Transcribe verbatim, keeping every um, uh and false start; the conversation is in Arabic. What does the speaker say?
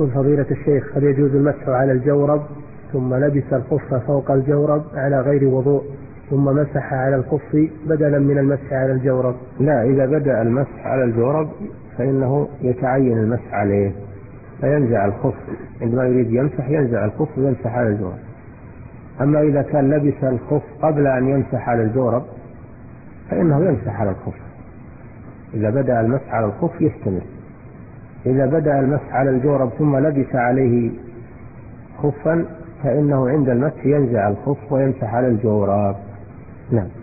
يقول فضيلة الشيخ هل يجوز المسح على الجورب ثم لبس الخف فوق الجورب على غير وضوء ثم مسح على الخف بدلا من المسح على الجورب؟ لا، إذا بدأ المسح على الجورب فإنه يتعين المسح عليه، فينزع الخف عندما يريد يمسح، ينزع الخف ويمسح على الجورب. أما إذا كان لبس الخف قبل أن يمسح على الجورب فإنه يمسح على الخف. إذا بدأ المسح على الخف يستمر. إذا بدأ المسح على الجورب ثم لبس عليه خفا فإنه عند المسح ينزع الخف ويمسح على الجورب. نعم.